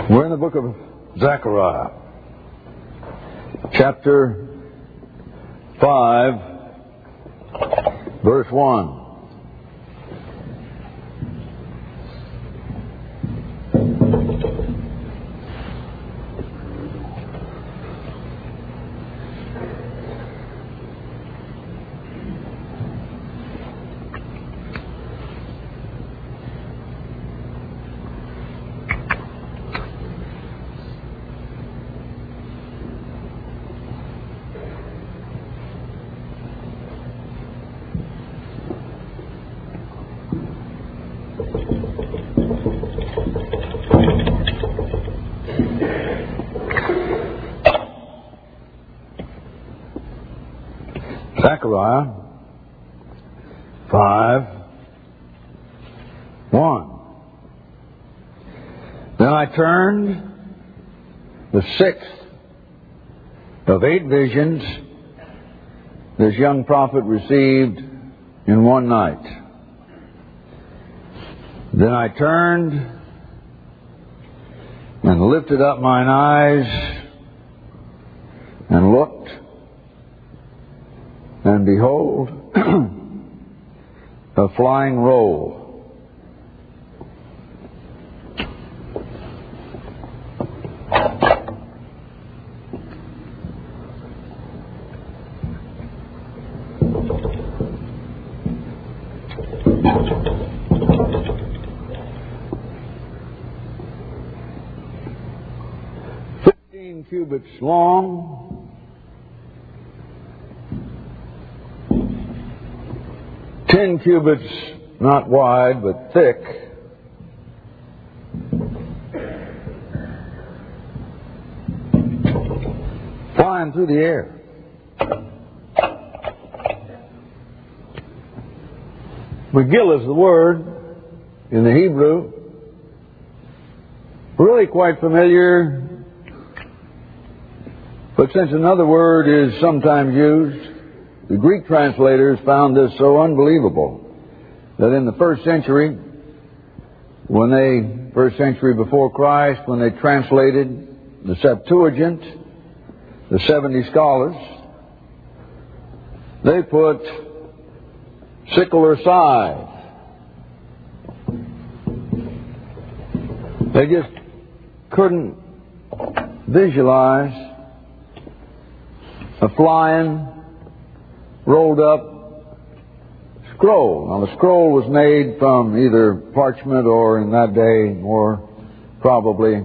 We're in the book of Zechariah, chapter 5, verse 1. Zechariah 5:1. Then I turned, the sixth of 8 visions this young prophet received in one night. Then I turned and lifted up mine eyes and looked, and behold, a flying roll. Cubits long, 10 cubits not wide but thick, flying through the air. Megillah is the word in the Hebrew, really quite familiar. But since another word is sometimes used, the Greek translators found this so unbelievable that in the first century before Christ, when they translated the Septuagint, the 70 scholars, they put sickle or scythe. They just couldn't visualize a flying, rolled up scroll. Now the scroll was made from either parchment or, in that day, more probably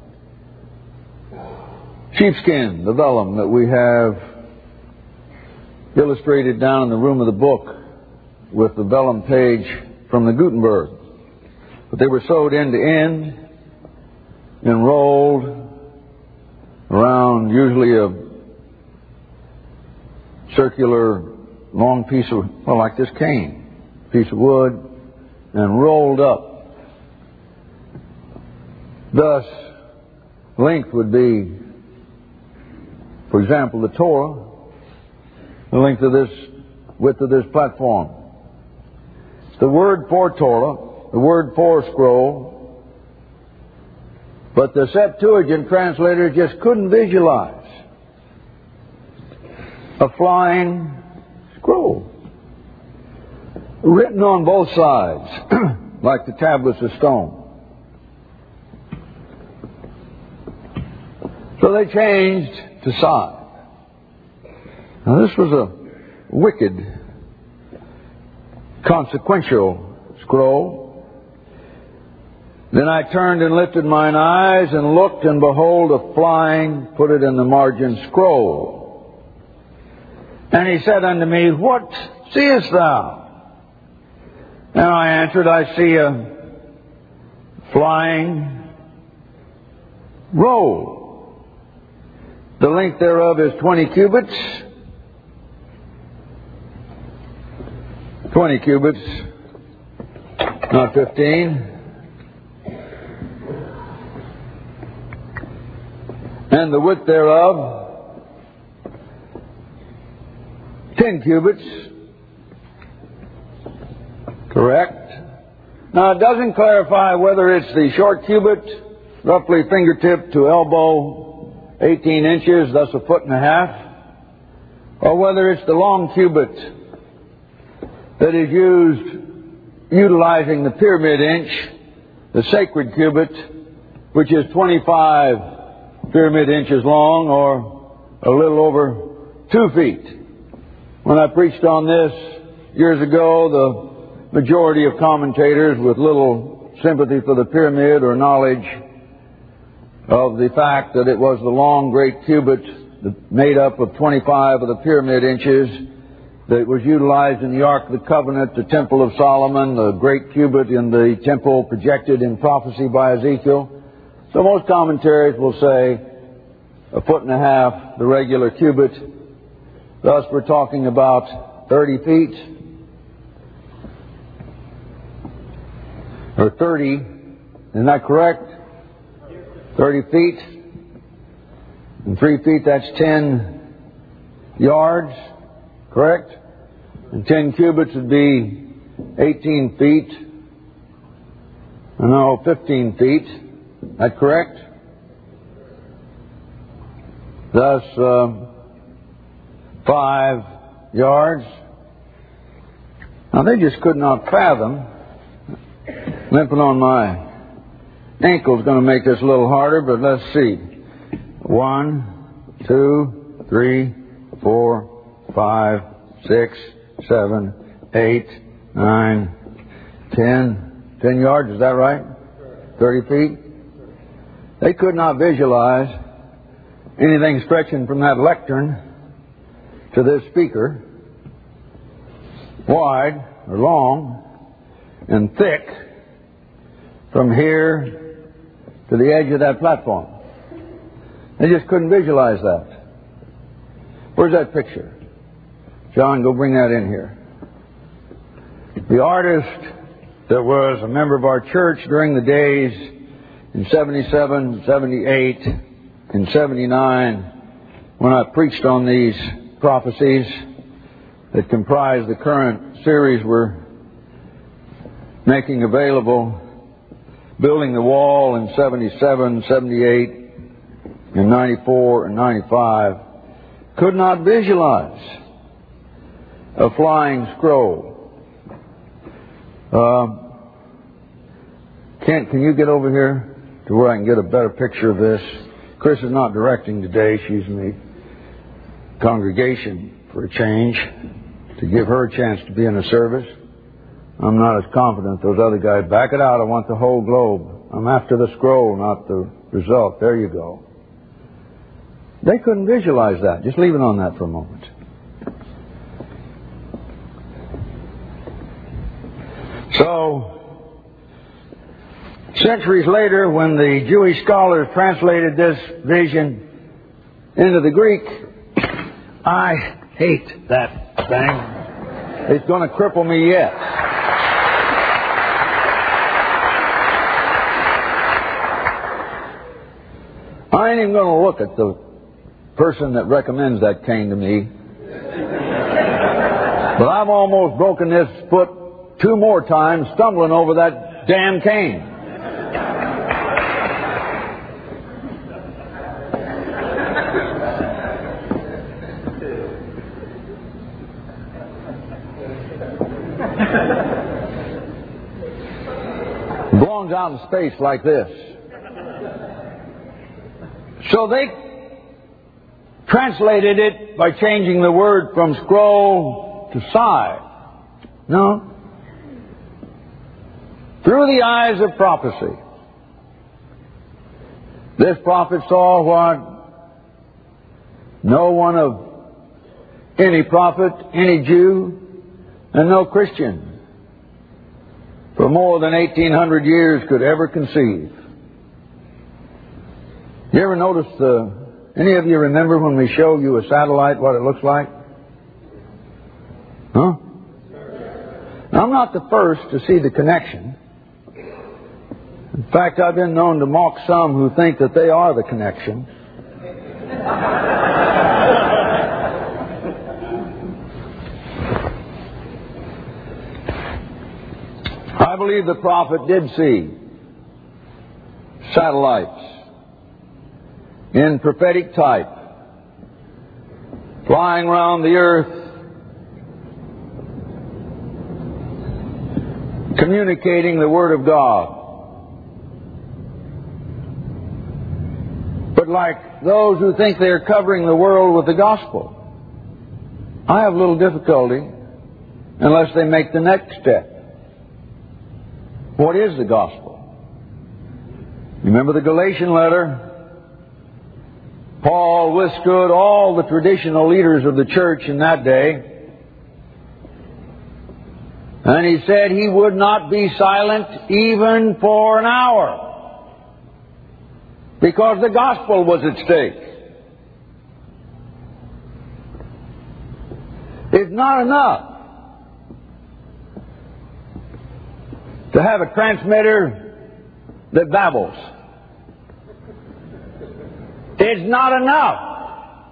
sheepskin, the vellum that we have illustrated down in the room of the book with the vellum page from the Gutenberg. But they were sewed end to end and rolled around usually a circular long piece of, like this cane, piece of wood, and rolled up. Thus, length would be, for example, the Torah, the width of this platform. The word for Torah, the word for scroll, but the Septuagint translators just couldn't visualize a flying scroll written on both sides like the tablets of stone. So they changed to scythe. Now this was a wicked, consequential scroll. Then I turned and lifted mine eyes and looked, and behold, a flying, put it in the margin, scroll. And he said unto me, What seest thou? And I answered, I see a flying roll. The length thereof is 20 cubits. 20 cubits, not 15. And the width thereof 10 cubits. Correct. Now it doesn't clarify whether it's the short cubit roughly fingertip to elbow, 18 inches, thus a foot and a half, or whether it's the long cubit that is utilizing the pyramid inch, the sacred cubit, which is 25 pyramid inches long, or a little over 2 feet. When I preached on this years ago, the majority of commentators with little sympathy for the pyramid or knowledge of the fact that it was the long great cubit made up of 25 of the pyramid inches that was utilized in the Ark of the Covenant, the Temple of Solomon, the great cubit in the temple projected in prophecy by Ezekiel. So most commentaries will say a foot and a half, the regular cubit. Thus we're talking about 30 feet. Or 30, isn't that correct? 30 feet. And 3 feet, that's 10 yards, correct? And 10 cubits would be 18 feet. No, 15 feet. Is that correct? Thus, 5 yards. Now, they just could not fathom. Limping on my ankle is going to make this a little harder, but let's see. 1, 2, 3, 4, 5, 6, 7, 8, 9, 10. 10 yards, is that right? 30 feet? They could not visualize anything stretching from that lectern to this speaker, wide or long and thick, from here to the edge of that platform. They just couldn't visualize that. Where's that picture? John, go bring that in here. The artist that was a member of our church during the days in 77, 78, and 79, when I preached on these prophecies that comprise the current series we're making available, building the wall in 77, 78, and 94 and 95, could not visualize a flying scroll. Kent, can you get over here to where I can get a better picture of this? Chris is not directing today. She's in the congregation for a change, to give her a chance to be in the service. I'm not as confident as those other guys. Back it out. I want the whole globe. I'm after the scroll, not the result. There you go. They couldn't visualize that. Just leave it on that for a moment. So, centuries later, when the Jewish scholars translated this vision into the Greek, I hate that thing. It's going to cripple me yet. I ain't even going to look at the person that recommends that cane to me. But I've almost broken this foot 2 more times stumbling over that damn cane. It belongs out in space like this. So they translated it by changing the word from scroll to side. No. Through the eyes of prophecy, this prophet saw what no one of any prophet, any Jew, and no Christian for more than 1,800 years could ever conceive. You ever notice any of you remember when we show you a satellite what it looks like? Huh? Now, I'm not the first to see the connection. In fact, I've been known to mock some who think that they are the connection. I believe the prophet did see satellites in prophetic type, flying around the earth, communicating the Word of God. But like those who think they are covering the world with the gospel, I have little difficulty unless they make the next step. What is the gospel? Remember the Galatian letter? Paul withstood all the traditional leaders of the church in that day. And he said he would not be silent even for an hour, because the gospel was at stake. It's not enough to have a transmitter that babbles. It's not enough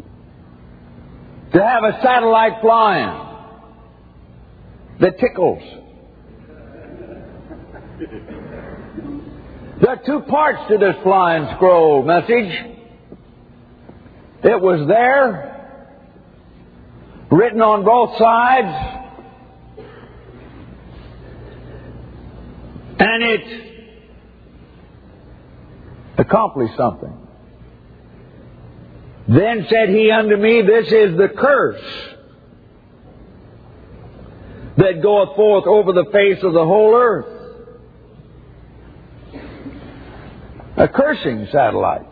to have a satellite flying that tickles. There are two parts to this flying scroll message. It was there, written on both sides, and it accomplished something. Then said he unto me, this is the curse that goeth forth over the face of the whole earth. A cursing satellite.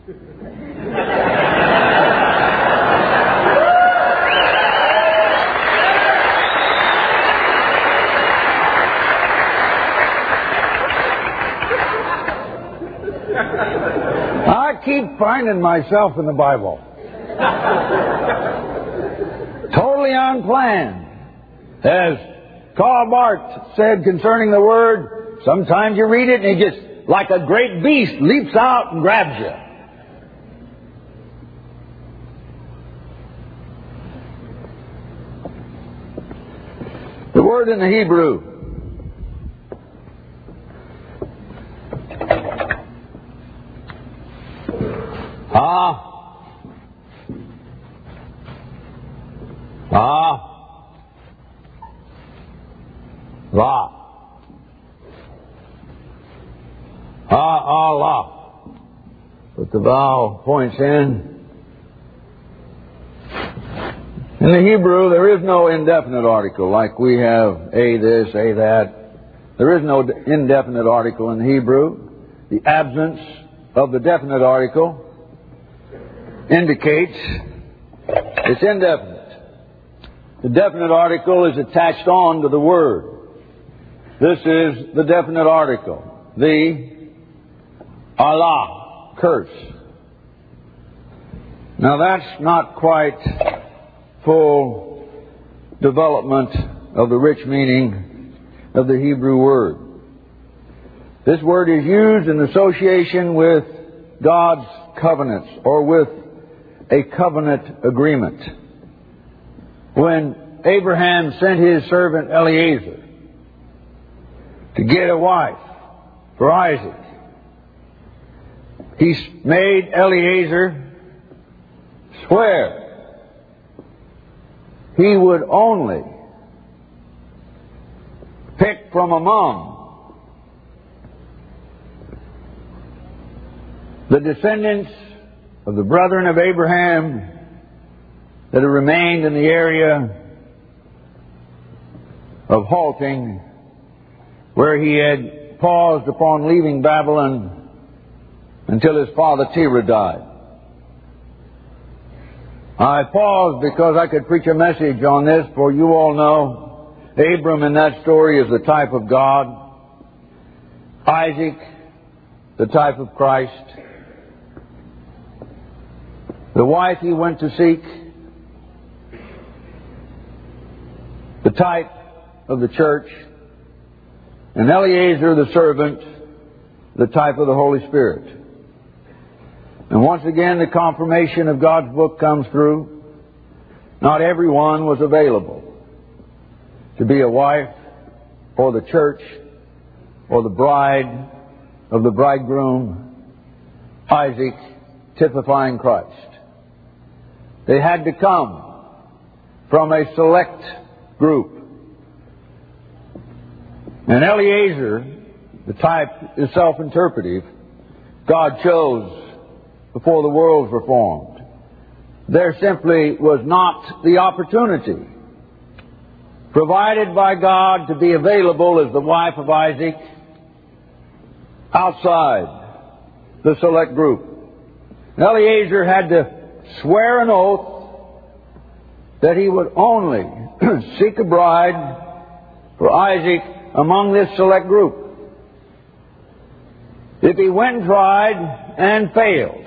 I keep finding myself in the Bible. Totally unplanned. As Karl Barth said concerning the Word, sometimes you read it and it just, like a great beast, leaps out and grabs you. The word in the Hebrew, Allah. Put the vowel points in. In the Hebrew, there is no indefinite article like we have a this, a that. There is no indefinite article in the Hebrew. The absence of the definite article indicates it's indefinite. The definite article is attached on to the word. This is the definite article. The Allah, curse. Now that's not quite full development of the rich meaning of the Hebrew word. This word is used in association with God's covenants or with a covenant agreement. When Abraham sent his servant Eliezer to get a wife for Isaac, he made Eliezer swear he would only pick from among the descendants of the brethren of Abraham that had remained in the area of halting, where he had paused upon leaving Babylon until his father Terah died. I paused because I could preach a message on this, for you all know Abram in that story is the type of God, Isaac the type of Christ, the wife he went to seek, the type of the church, and Eliezer the servant, the type of the Holy Spirit. And once again, the confirmation of God's book comes through. Not everyone was available to be a wife or the church or the bride of the bridegroom, Isaac, typifying Christ. They had to come from a select group. And Eliezer, the type is self-interpretive, God chose before the worlds were formed. There simply was not the opportunity provided by God to be available as the wife of Isaac outside the select group. Eliezer had to swear an oath that he would only seek a bride for Isaac among this select group. If he went and tried and failed,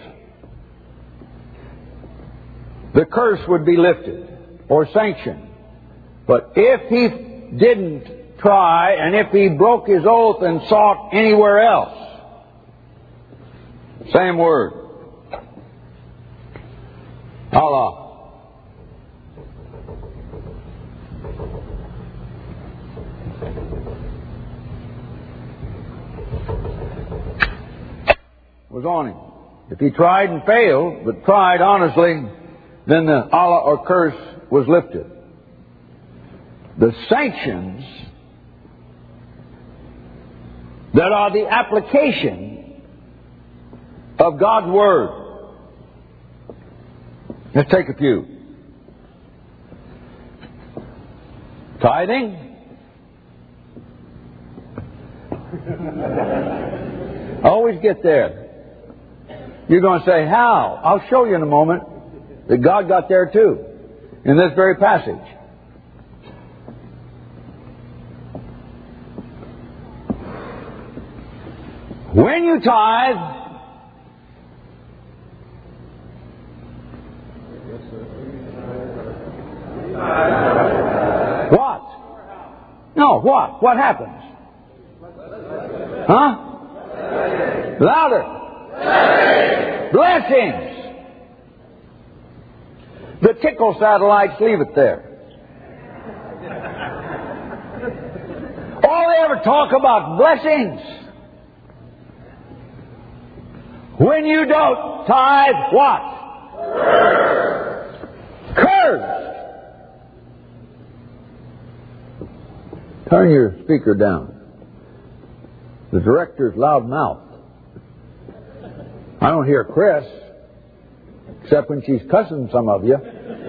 the curse would be lifted or sanctioned. But if he didn't try, and if he broke his oath and sought anywhere else, same word, Allah. Was on him. If he tried and failed, but tried honestly, then the Allah or curse was lifted. The sanctions that are the application of God's Word. Let's take a few. Tithing. I always get there. You're going to say, how? I'll show you in a moment that God got there too, in this very passage. When you tithe, what? No, what? What happens? Huh? Louder. Blessings. The tickle satellites leave it there. All they ever talk about blessings. When you don't tithe, what? Curse. Turn your speaker down. The director's loud mouth. I don't hear Chris, except when she's cussing some of you.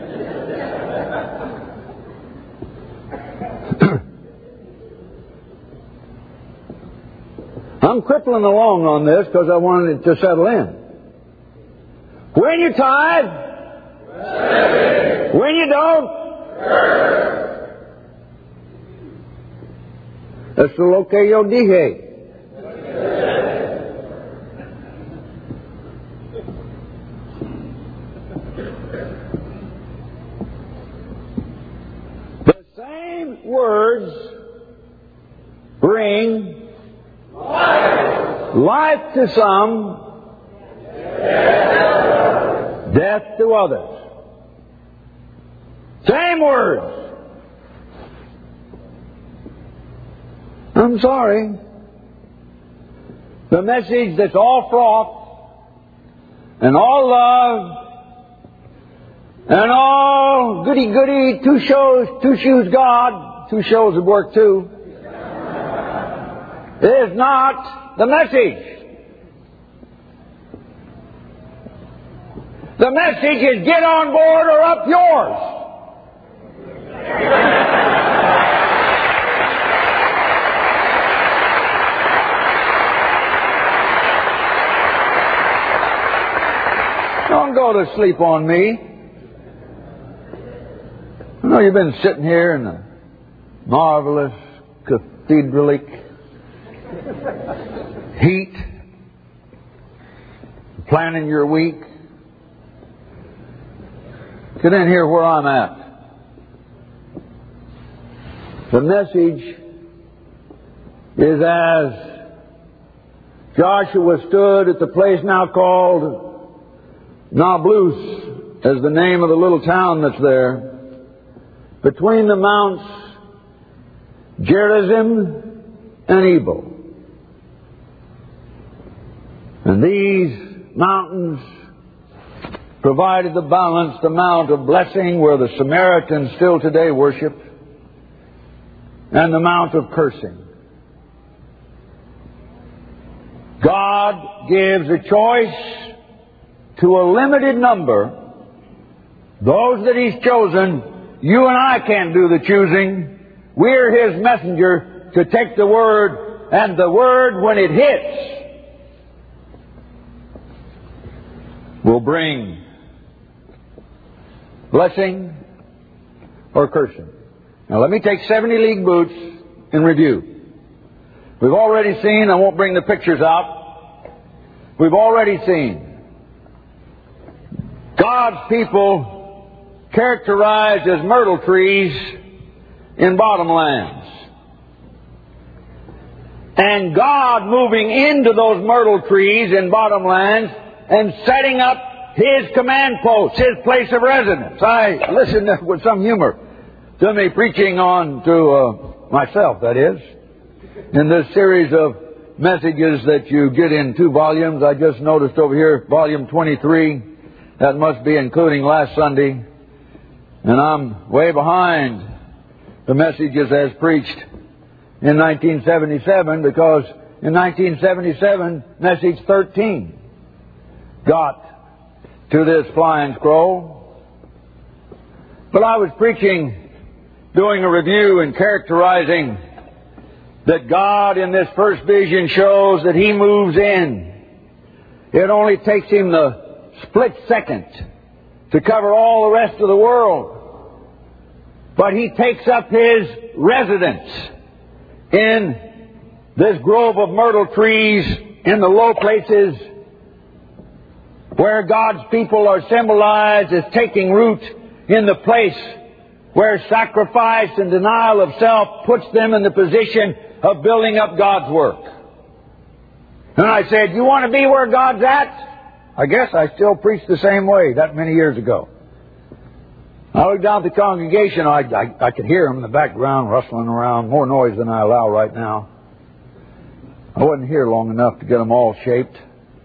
I'm crippling along on this because I wanted it to settle in. When you tithe, when you don't, that's lo que yo dije. The same words bring life to some, death to others. Same words. I'm sorry. The message that's all froth and all love and all goody-goody, two shoes God, two shows would work too, is not the message. The message is get on board or up yours. Don't go to sleep on me. I know you've been sitting here in the marvelous cathedralic heat, planning your week. Get in here where I'm at. The message is as Joshua stood at the place now called Nablus, as the name of the little town that's there, between the mounts Gerizim and Ebal. And these mountains provided the balanced amount of blessing where the Samaritans still today worship, and the amount of cursing. God gives a choice to a limited number. Those that He's chosen, you and I can't do the choosing. We're His messenger to take the Word, and the Word, when it hits, will bring blessing or cursing. Now let me take 70 league boots in review. We've already seen, I won't bring the pictures out, we've already seen God's people characterized as myrtle trees in bottomlands. And God moving into those myrtle trees in bottomlands and setting up His command post, His place of residence. I listened with some humor to me preaching on to myself, that is, in this series of messages that you get in 2 volumes. I just noticed over here, volume 23, that must be including last Sunday. And I'm way behind the messages as preached in 1977, because in 1977, message 13 got to this flying scroll. But I was preaching, doing a review and characterizing that God in this first vision shows that He moves in. It only takes Him the split second to cover all the rest of the world. But He takes up His residence in this grove of myrtle trees in the low places where God's people are symbolized as taking root in the place where sacrifice and denial of self puts them in the position of building up God's work. And I said, you want to be where God's at? I guess I still preach the same way that many years ago. I looked down at the congregation. I could hear them in the background rustling around, more noise than I allow right now. I wasn't here long enough to get them all shaped.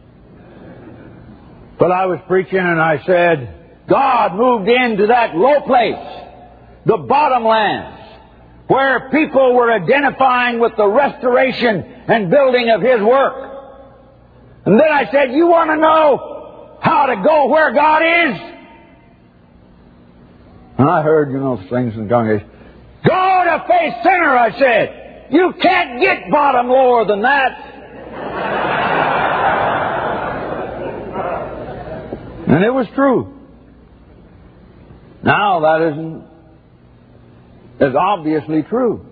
But I was preaching and I said, God moved into that low place, the bottomlands, where people were identifying with the restoration and building of His work. And then I said, you want to know how to go where God is? And I heard, things in the congregation. Go to Faith Center, I said. You can't get bottom lower than that. And it was true. Now that isn't as obviously true.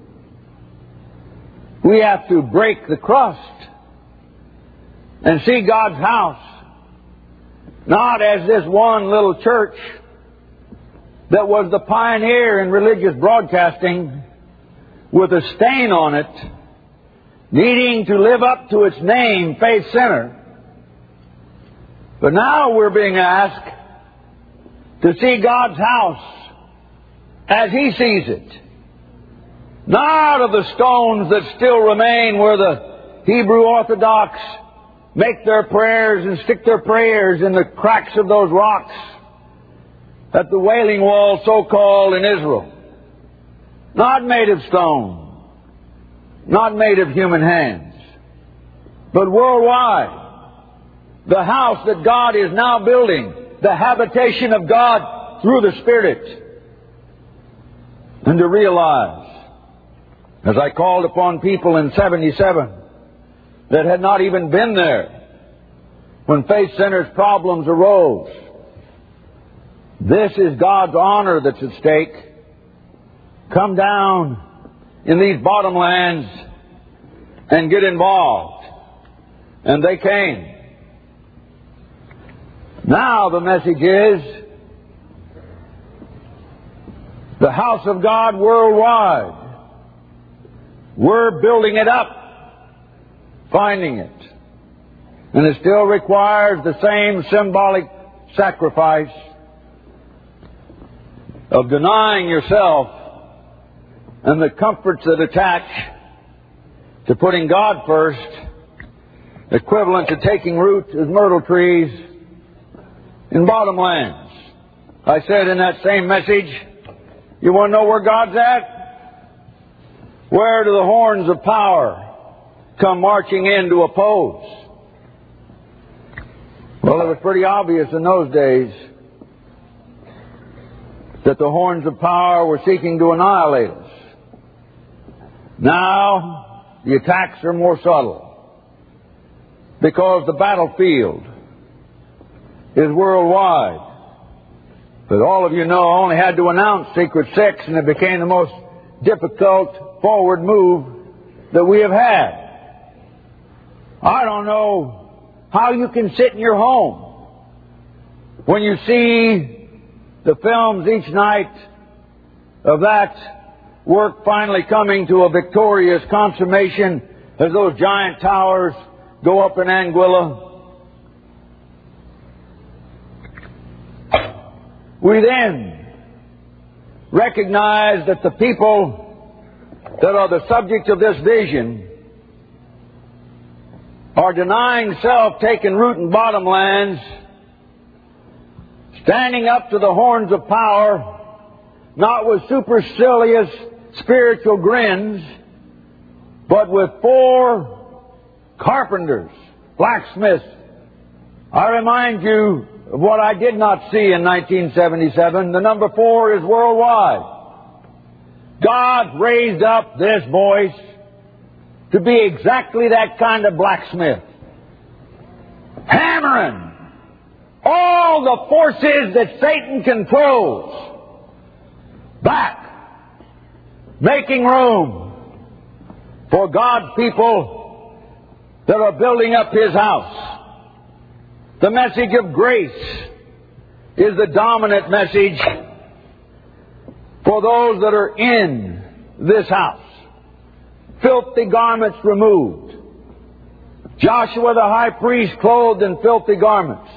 We have to break the crust and see God's house not as this one little church that was the pioneer in religious broadcasting with a stain on it, needing to live up to its name, Faith Center. But now we're being asked to see God's house as He sees it. Not of the stones that still remain where the Hebrew Orthodox make their prayers and stick their prayers in the cracks of those rocks at the Wailing Wall, so-called, in Israel. Not made of stone. Not made of human hands. But worldwide. The house that God is now building. The habitation of God through the Spirit. And to realize, as I called upon people in 77 that had not even been there when Faith Center's problems arose, this is God's honor that's at stake. Come down in these bottomlands and get involved. And they came. Now the message is the house of God worldwide. We're building it up, finding it. And it still requires the same symbolic sacrifice of denying yourself and the comforts that attach to putting God first equivalent to taking root as myrtle trees in bottomlands. I said in that same message, you want to know where God's at? Where do the horns of power come marching in to oppose? Well, it was pretty obvious in those days that the horns of power were seeking to annihilate us. Now, the attacks are more subtle because the battlefield is worldwide. But all of you know I only had to announce Secret Six, and it became the most difficult forward move that we have had. I don't know how you can sit in your home when you see the films each night of that work finally coming to a victorious consummation as those giant towers go up in Anguilla. We then recognize that the people that are the subject of this vision are denying self, taking root in bottomlands, standing up to the horns of power, not with supercilious spiritual grins, but with 4 carpenters, blacksmiths. I remind you of what I did not see in 1977. The number 4 is worldwide. God raised up this voice to be exactly that kind of blacksmith, hammering all the forces that Satan controls back, making room for God's people that are building up His house. The message of grace is the dominant message for those that are in this house. Filthy garments removed. Joshua the high priest clothed in filthy garments.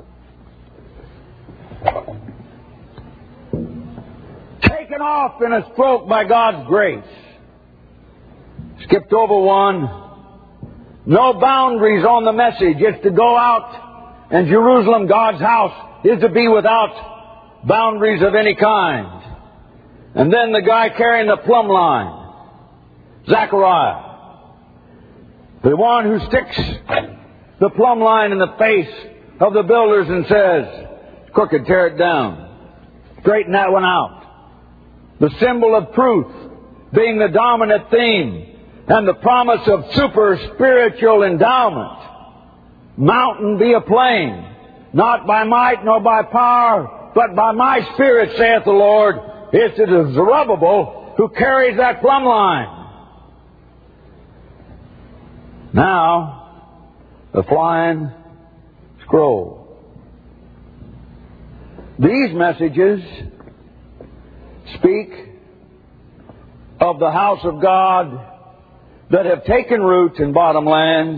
Taken off in a stroke by God's grace. Skipped over one. No boundaries on the message. It's to go out, and Jerusalem, God's house, is to be without boundaries of any kind. And then the guy carrying the plumb line, Zechariah, the one who sticks the plumb line in the face of the builders and says, crooked, tear it down. Straighten that one out. The symbol of truth being the dominant theme, and the promise of super spiritual endowment. Mountain be a plain, not by might nor by power, but by my Spirit, saith the Lord. It's the Zerubbabel who carries that plumb line. Now, the flying scroll. These messages speak of the house of God that have taken root in bottomlands,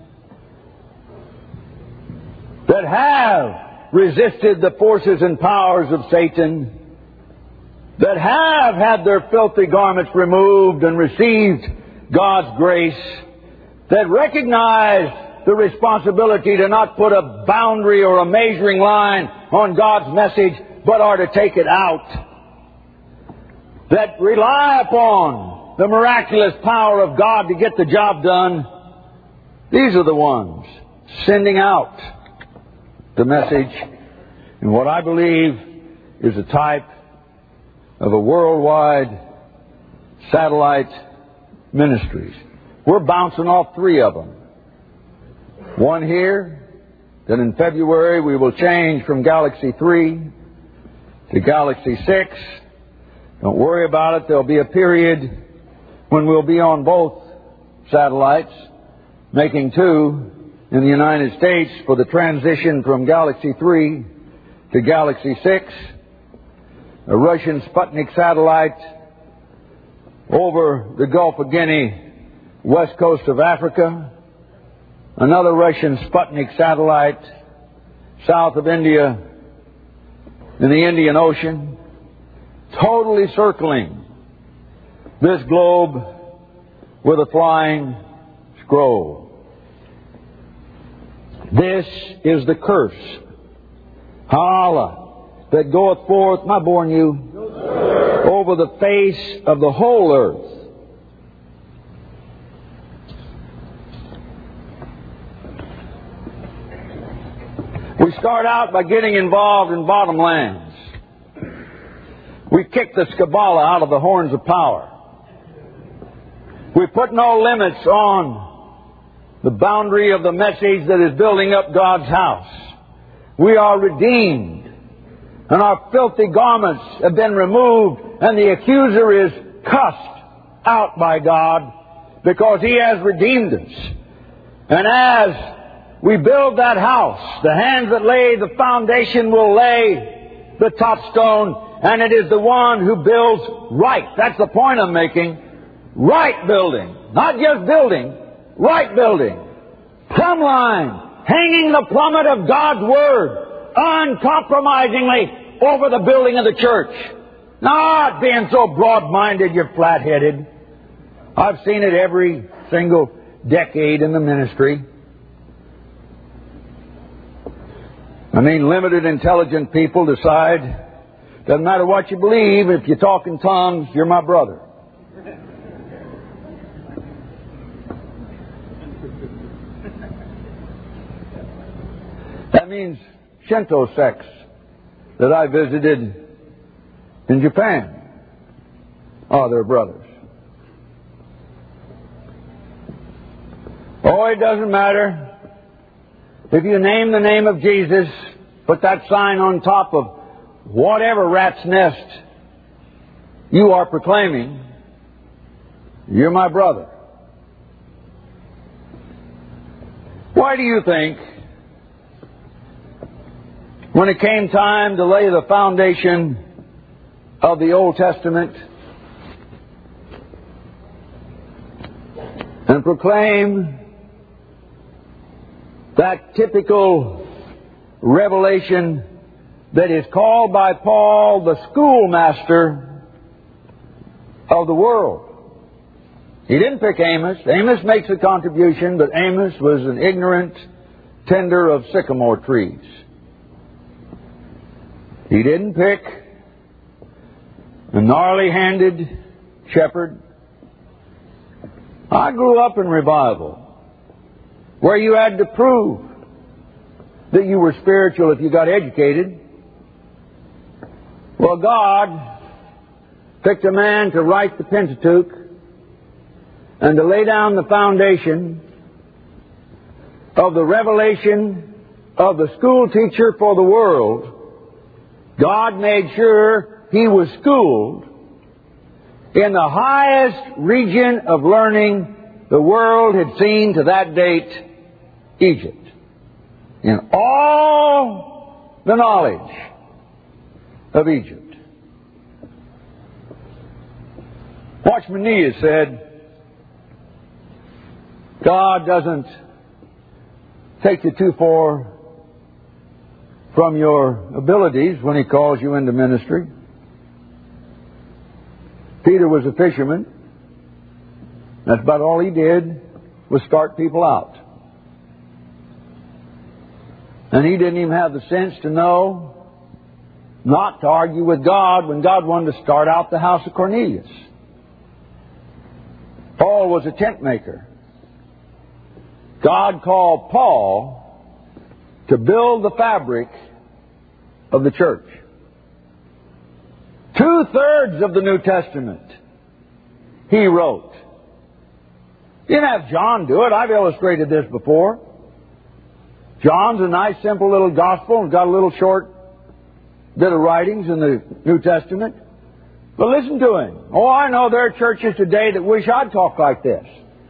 that have resisted the forces and powers of Satan, that have had their filthy garments removed and received God's grace, that recognize the responsibility to not put a boundary or a measuring line on God's message, but are to take it out, that rely upon the miraculous power of God to get the job done. These are the ones sending out the message in what I believe is a type of a worldwide satellite ministries. We're bouncing off 3 of them. One here, then in February we will change from Galaxy 3 to Galaxy 6. Don't worry about it. There'll be a period when we'll be on both satellites, making 2 in the United States for the transition from Galaxy 3 to Galaxy 6. A Russian Sputnik satellite over the Gulf of Guinea, west coast of Africa. Another Russian Sputnik satellite south of India in the Indian Ocean, totally circling this globe with a flying scroll. This is the curse. Allah, that goeth forth, am I boring you? No, sir. Over the face of the whole earth. We start out by getting involved in bottomlands. We kick the Skabala out of the horns of power. We put no limits on the boundary of the message that is building up God's house. We are redeemed, and our filthy garments have been removed, and the accuser is cussed out by God because He has redeemed us. And as we build that house, the hands that lay the foundation will lay the top stone, and it is the one who builds right. That's the point I'm making. Right building. Not just building, right building. Plumb line. Hanging the plummet of God's Word uncompromisingly over the building of the church. Not being so broad-minded you're flat-headed. I've seen it every single decade in the ministry. I mean, limited intelligent people decide, doesn't matter what you believe, if you talk in tongues, you're my brother. That means Shinto sects that I visited in Japan are their brothers. Oh, it doesn't matter. If you name the name of Jesus, put that sign on top of whatever rat's nest you are proclaiming, you're my brother. Why do you think, when it came time to lay the foundation of the Old Testament and proclaim that typical revelation that is called by Paul the schoolmaster of the world? He didn't pick Amos. Amos makes a contribution, but Amos was an ignorant tender of sycamore trees. He didn't pick a gnarly-handed shepherd. I grew up in revival, where you had to prove that you were spiritual if you got educated. Well, God picked a man to write the Pentateuch and to lay down the foundation of the revelation of the school teacher for the world. God made sure he was schooled in the highest region of learning the world had seen to that date, Egypt. In all the knowledge of Egypt. Watchman Nee said, God doesn't take you too far from your abilities when He calls you into ministry. Peter was a fisherman. That's about all he did, was start people out. And he didn't even have the sense to know not to argue with God when God wanted to start out the house of Cornelius. Paul was a tent maker. God called Paul to build the fabric of the church. 2/3 of the New Testament he wrote. He didn't have John do it. I've illustrated this before. John's a nice, simple little gospel and got a little short bit of writings in the New Testament. But listen to him. Oh, I know there are churches today that wish I'd talk like this.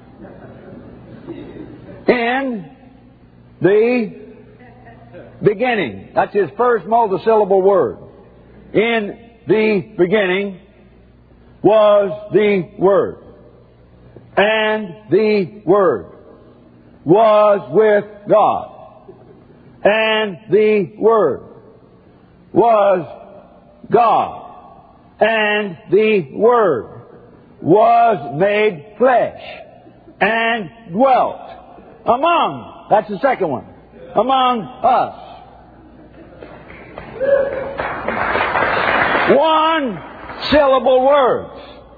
In the beginning. That's his first multisyllable word. In the beginning was the Word. And the Word was with God. And the Word was God. And the Word was made flesh and dwelt among. That's the second one. among us. One syllable words.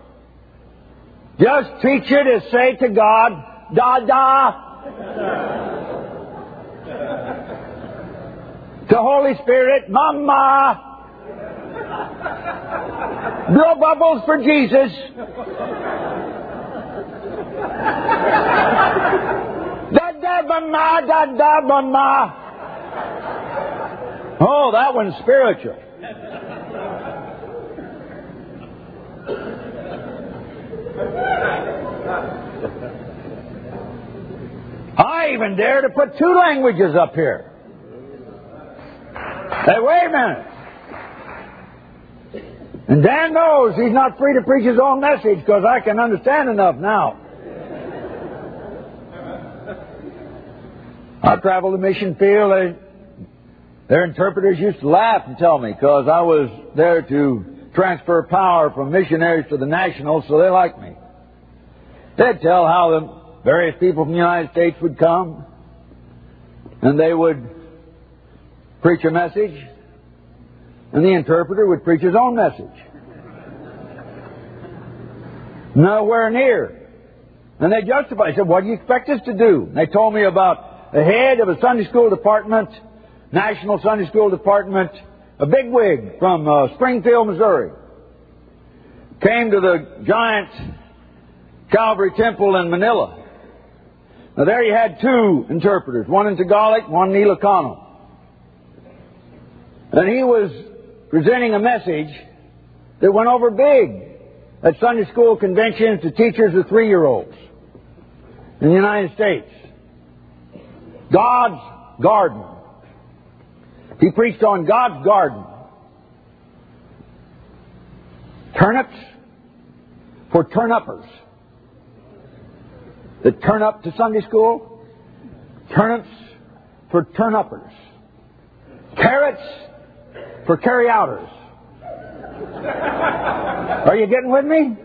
Just teach you to say to God, da-da. To Holy Spirit, mama. Blow bubbles for Jesus. Da-da, mama, da-da, mama. Oh, that one's spiritual. I even dare to put 2 languages up here. Hey, wait a minute. And Dan knows he's not free to preach his own message because I can understand enough now. I traveled the mission field. Their interpreters used to laugh and tell me because I was there to transfer power from missionaries to the nationals, so they liked me. They'd tell how the various people from the United States would come and they would preach a message and the interpreter would preach his own message. Nowhere near. And they justified. I said, what do you expect us to do? And they told me about the head of a Sunday school department, National Sunday School Department, a bigwig from Springfield, Missouri. Came to the giant Calvary Temple in Manila. Now there he had 2 interpreters, one in Tagalog, one in Ilocano. And he was presenting a message that went over big at Sunday school conventions to teachers of 3-year-olds in the United States. God's garden. He preached on God's garden. Turnips for turn-uppers that turn up to Sunday school. Turnips for turn-uppers. Carrots for carry-outers. Are you getting with me?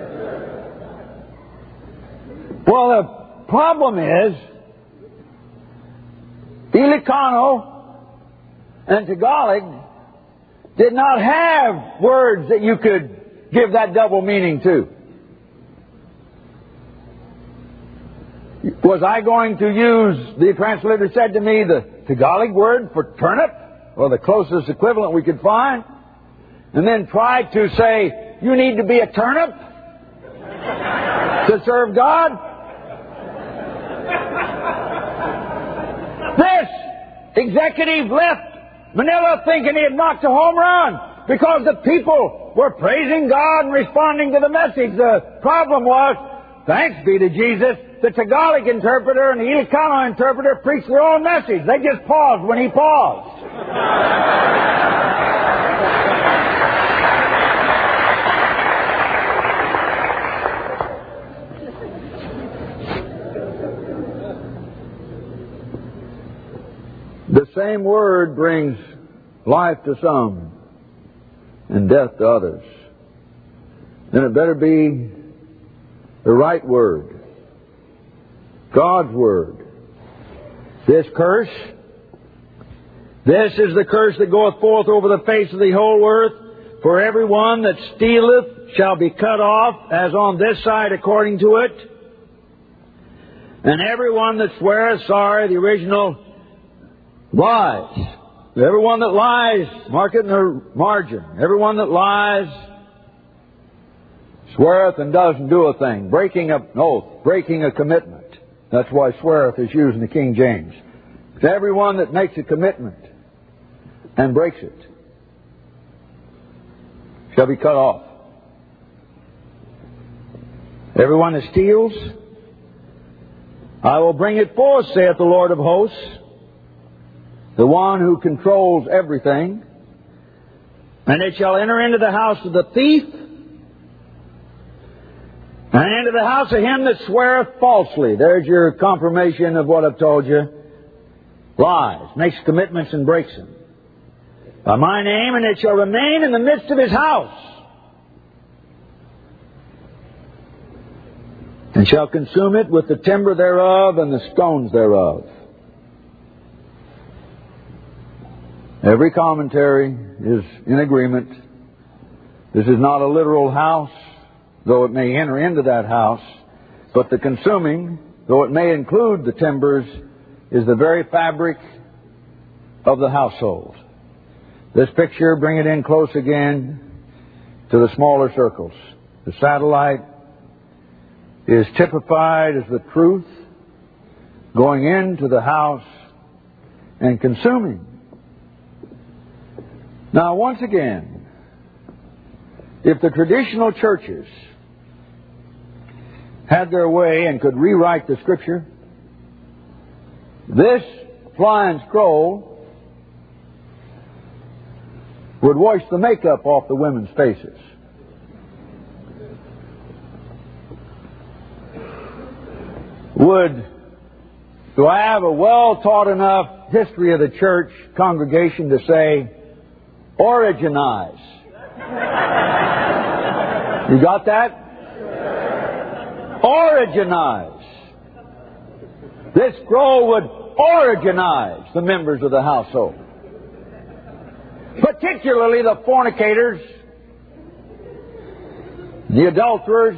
Well, the problem is Ilocano and Tagalog did not have words that you could give that double meaning to. Was I going to use, the translator said to me, the Tagalog word for turnip, or the closest equivalent we could find, and then try to say, you need to be a turnip to serve God? This executive left Manila thinking he had knocked a home run because the people were praising God and responding to the message. The problem was, thanks be to Jesus, the Tagalog interpreter and the Ilocano interpreter preached their own message. They just paused when he paused. The same word brings life to some and death to others. Then it better be the right word. God's word. This curse, this is the curse that goeth forth over the face of the whole earth. For every one that stealeth shall be cut off, as on this side according to it. And every one that sweareth, the original, lies. Everyone that lies, mark it in the margin. Everyone that lies sweareth and doesn't do a thing. Breaking an oath, breaking a commitment. That's why sweareth is used in the King James. It's everyone that makes a commitment and breaks it shall be cut off. Everyone that steals, I will bring it forth, saith the Lord of hosts, the one who controls everything. And it shall enter into the house of the thief, and into the house of him that sweareth falsely. There's your confirmation of what I've told you. Lies, makes commitments and breaks them. By my name, and it shall remain in the midst of his house, and shall consume it with the timber thereof and the stones thereof. Every commentary is in agreement. This is not a literal house, though it may enter into that house, but the consuming, though it may include the timbers, is the very fabric of the household. This picture, bring it in close again to the smaller circles. The satellite is typified as the truth going into the house and consuming. Now, once again, if the traditional churches had their way and could rewrite the Scripture, this flying scroll would wash the makeup off the women's faces. Do I have a well-taught enough history of the church congregation to say, originize? You got that? Originize. This scroll would originize the members of the household. Particularly the fornicators, the adulterers,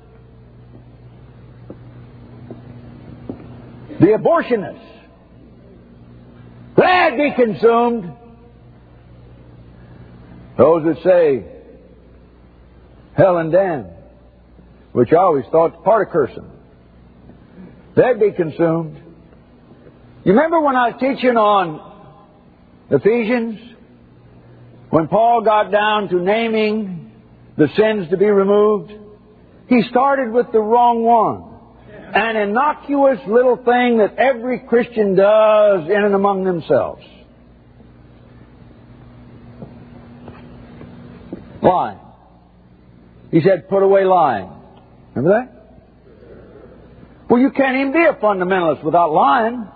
the abortionists. They'd be consumed. Those that say hell and damn, which I always thought was part of cursing, they'd be consumed. You remember when I was teaching on Ephesians, when Paul got down to naming the sins to be removed? He started with the wrong one. An innocuous little thing that every Christian does in and among themselves. Lying. He said, put away lying. Remember that? Well, you can't even be a fundamentalist without lying.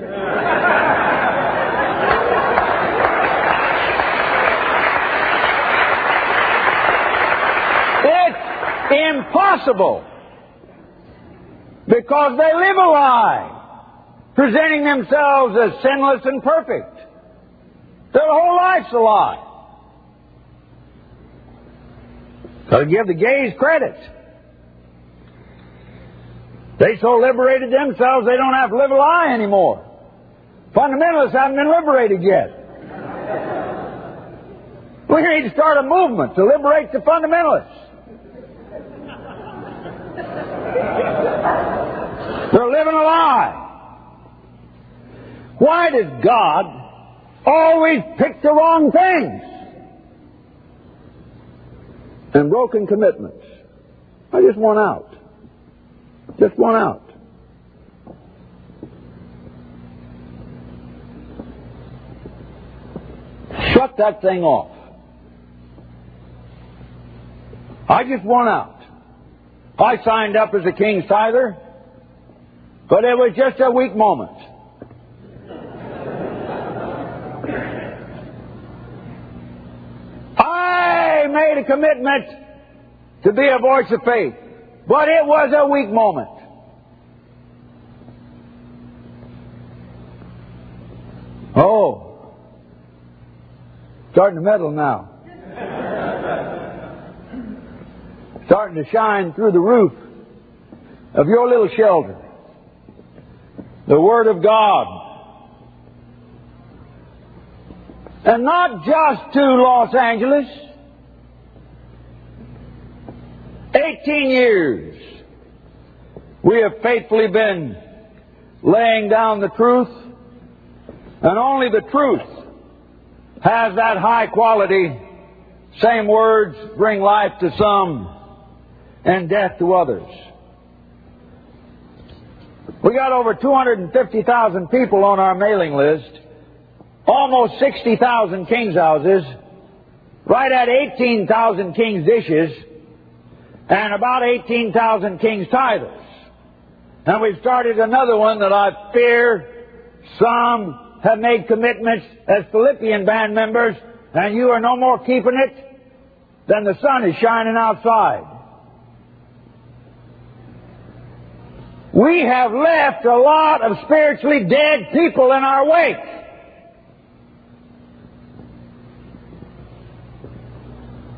It's impossible. Because they live a lie, presenting themselves as sinless and perfect. Their whole life's a lie. Got to give the gays credit. They so liberated themselves they don't have to live a lie anymore. Fundamentalists haven't been liberated yet. We need to start a movement to liberate the fundamentalists. They're living a lie. Why does God always pick the wrong things? And broken commitments. I just want out. Just want out. Shut that thing off. I just want out. I signed up as a king's tither, but it was just a weak moment. I made a commitment to be a voice of faith, but it was a weak moment. Oh, starting to meddle now. Starting to shine through the roof of your little shelter. The Word of God. And not just to Los Angeles. 18 years we have faithfully been laying down the truth, and only the truth has that high quality. Same words bring life to some and death to others. We got over 250,000 people on our mailing list, almost 60,000 King's houses, right at 18,000 King's dishes, and about 18,000 King's tithers. And we've started another one that I fear some have made commitments as Philippian band members, and you are no more keeping it than the sun is shining outside. We have left a lot of spiritually dead people in our wake.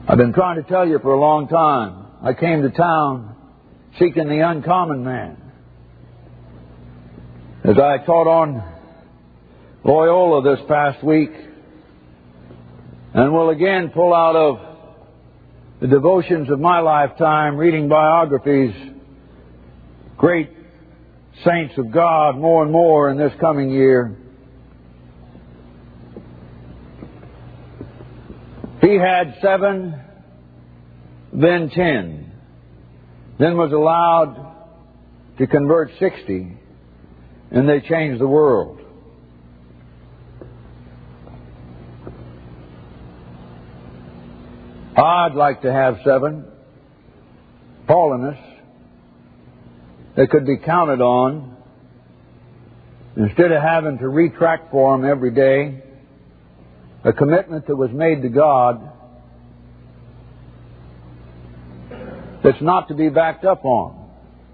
I've been trying to tell you for a long time. I came to town seeking the uncommon man. As I taught on Loyola this past week, and will again pull out of the devotions of my lifetime, reading biographies, great saints of God, more and more in this coming year. He had 7, then 10, then was allowed to convert 60, and they changed the world. I'd like to have 7 Paulinists that could be counted on instead of having to retract for them every day a commitment that was made to God that's not to be backed up on.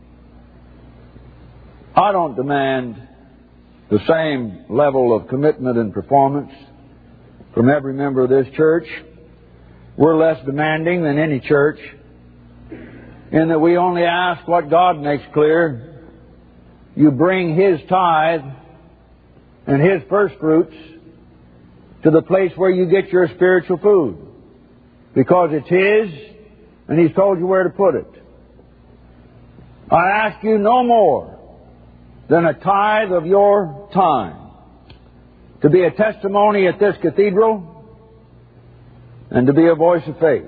I don't demand the same level of commitment and performance from every member of this church. We're less demanding than any church in that we only ask what God makes clear. You bring His tithe and His first fruits to the place where you get your spiritual food, because it's His and He's told you where to put it. I ask you no more than a tithe of your time to be a testimony at this cathedral and to be a voice of faith.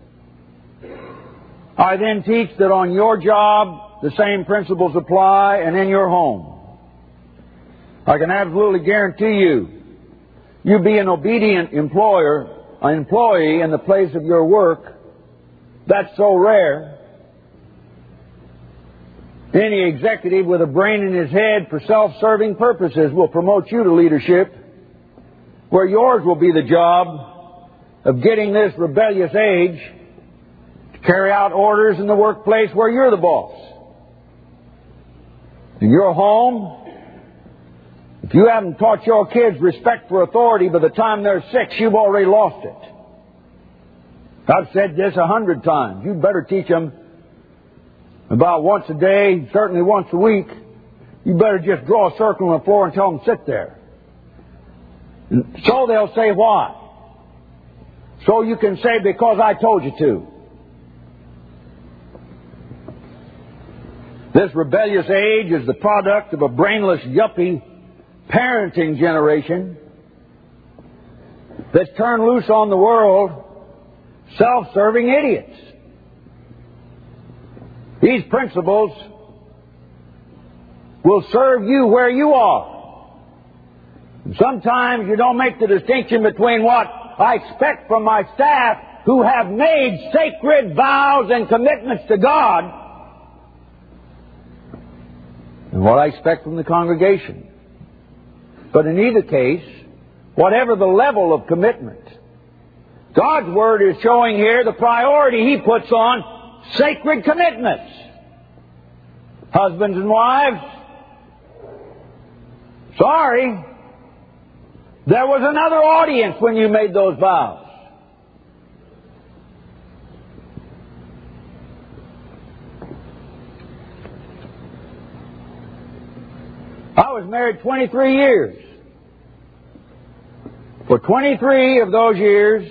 I then teach that on your job the same principles apply, and in your home. I can absolutely guarantee you be an obedient employee in the place of your work. That's so rare. Any executive with a brain in his head for self-serving purposes will promote you to leadership, where yours will be the job of getting this rebellious age to carry out orders in the workplace where you're the boss. In your home, if you haven't taught your kids respect for authority by the time they're 6, you've already lost it. I've said this 100 times. You'd better teach them about once a day, certainly once a week. You better just draw a circle on the floor and tell them sit there. And so they'll say why. So you can say, because I told you to. This rebellious age is the product of a brainless, yuppie parenting generation that's turned loose on the world self-serving idiots. These principles will serve you where you are. And sometimes you don't make the distinction between what I expect from my staff, who have made sacred vows and commitments to God, and what I expect from the congregation. But in either case, whatever the level of commitment, God's Word is showing here the priority He puts on sacred commitments. Husbands and wives, sorry, there was another audience when you made those vows. I was married 23 years. For 23 of those years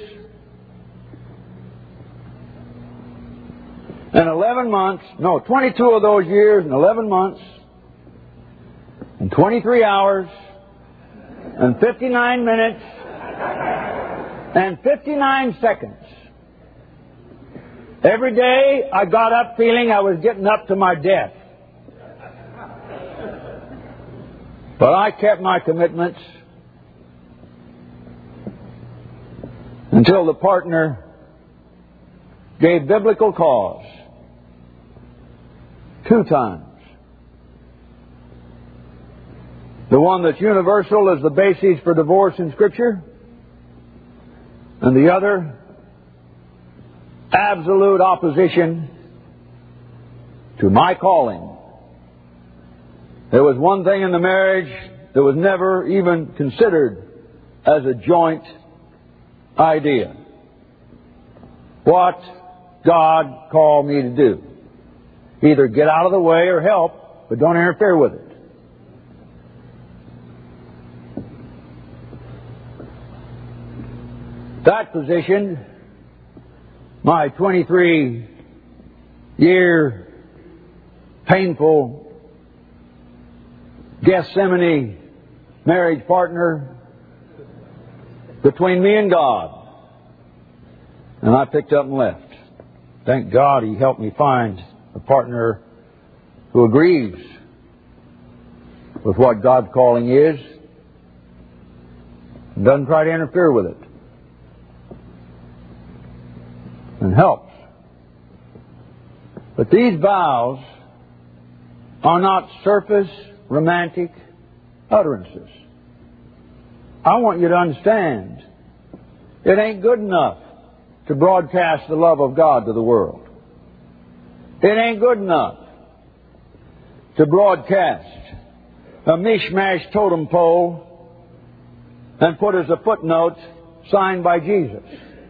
and 11 months, 22 of those years and 11 months and 23 hours and 59 minutes and 59 seconds. Every day I got up feeling I was getting up to my death. But I kept my commitments until the partner gave biblical cause 2 times. The one that's universal as the basis for divorce in Scripture, and the other, absolute opposition to my calling. There was one thing in the marriage that was never even considered as a joint idea. what God called me to do. Either get out of the way or help, but don't interfere with it. That position, my 23-year painful Gethsemane marriage partner between me and God. And I picked up and left. Thank God He helped me find a partner who agrees with what God's calling is and doesn't try to interfere with it. And helps. But these vows are not surface romantic utterances. I want you to understand, it ain't good enough to broadcast the love of God to the world. It ain't good enough to broadcast a mishmash totem pole and put as a footnote signed by Jesus.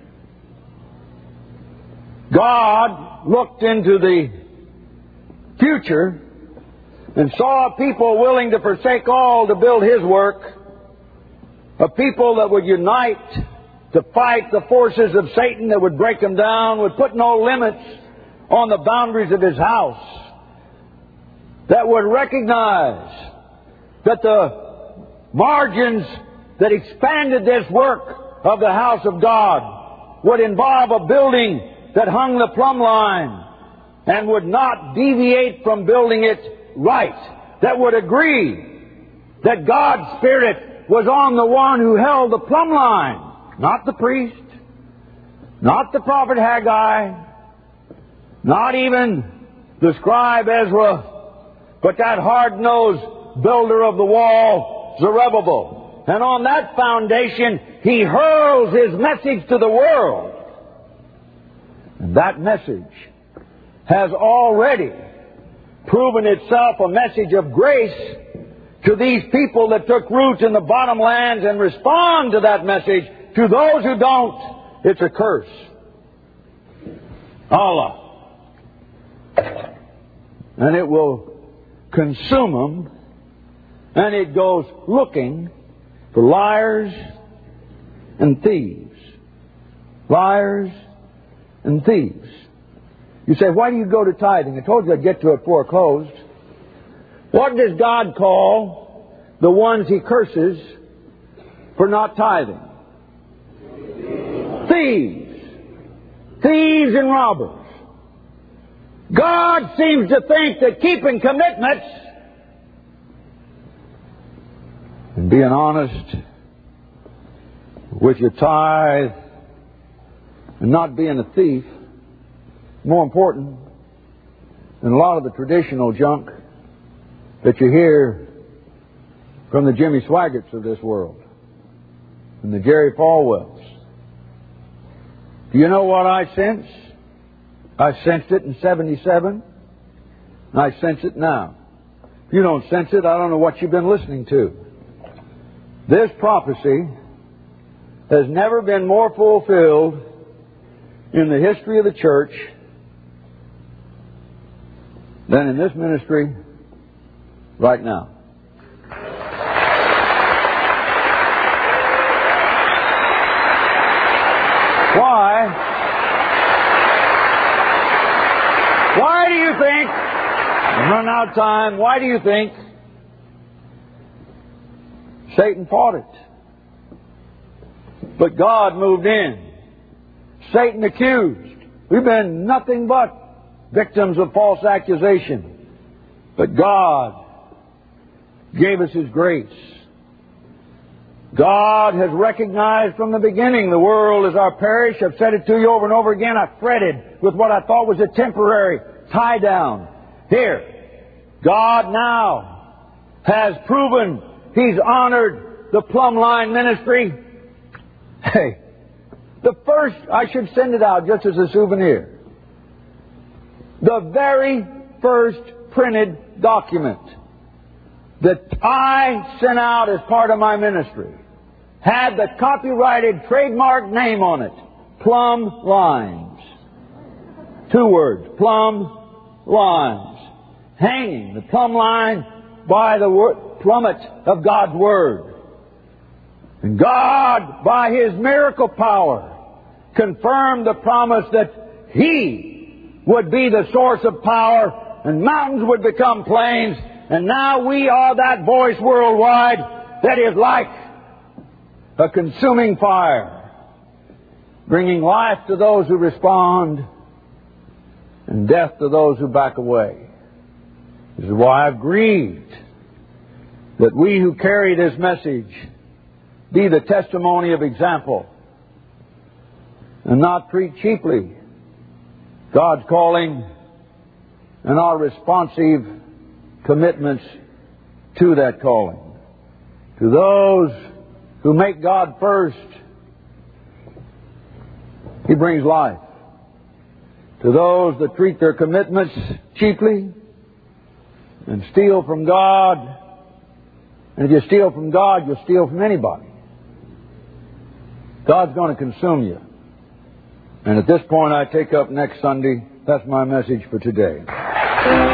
God looked into the future and saw a people willing to forsake all to build His work, a people that would unite to fight the forces of Satan that would break them down, would put no limits on the boundaries of His house, that would recognize that the margins that expanded this work of the house of God would involve a building that hung the plumb line and would not deviate from building it right, that would agree that God's Spirit was on the one who held the plumb line, not the priest, not the prophet Haggai, not even the scribe Ezra, but that hard-nosed builder of the wall, Zerubbabel. And on that foundation, he hurls his message to the world. And that message has already proven itself a message of grace to these people that took root in the bottomlands and respond to that message. To those who don't, it's a curse. Allah. And it will consume them, and it goes looking for liars and thieves. Liars and thieves. You say, why do you go to tithing? I told you I'd get to it before I closed. What does God call the ones He curses for not tithing? Thieves. Thieves and robbers. God seems to think that keeping commitments and being honest with your tithe and not being a thief more important than a lot of the traditional junk that you hear from the Jimmy Swaggarts of this world and the Jerry Falwells. Do you know what I sense? I sensed it in 77, and I sense it now. If you don't sense it, I don't know what you've been listening to. This prophecy has never been more fulfilled in the history of the church than in this ministry right now. Why? Why do you think, I'm running out of time, why do you think Satan fought it? But God moved in. Satan accused. We've been nothing but victims of false accusation. But God gave us His grace. God has recognized from the beginning the world is our parish. I've said it to you over and over again. I fretted with what I thought was a temporary tie down. Here, God now has proven He's honored the plumb line ministry. Hey, the first, I should send it out just as a souvenir. The very first printed document that I sent out as part of my ministry had the copyrighted trademark name on it, Plumb Lines. Two words, plumb lines. Hanging the plumb line by the plummet of God's Word. And God, by His miracle power, confirmed the promise that He would be the source of power and mountains would become plains. And now we are that voice worldwide that is like a consuming fire, bringing life to those who respond and death to those who back away. This is why I've grieved that we who carry this message be the testimony of example and not treat cheaply God's calling and our responsive commitments to that calling. To those who make God first, He brings life. To those that treat their commitments cheaply and steal from God, and if you steal from God, you'll steal from anybody. God's going to consume you. And at this point I take up next Sunday. That's my message for today.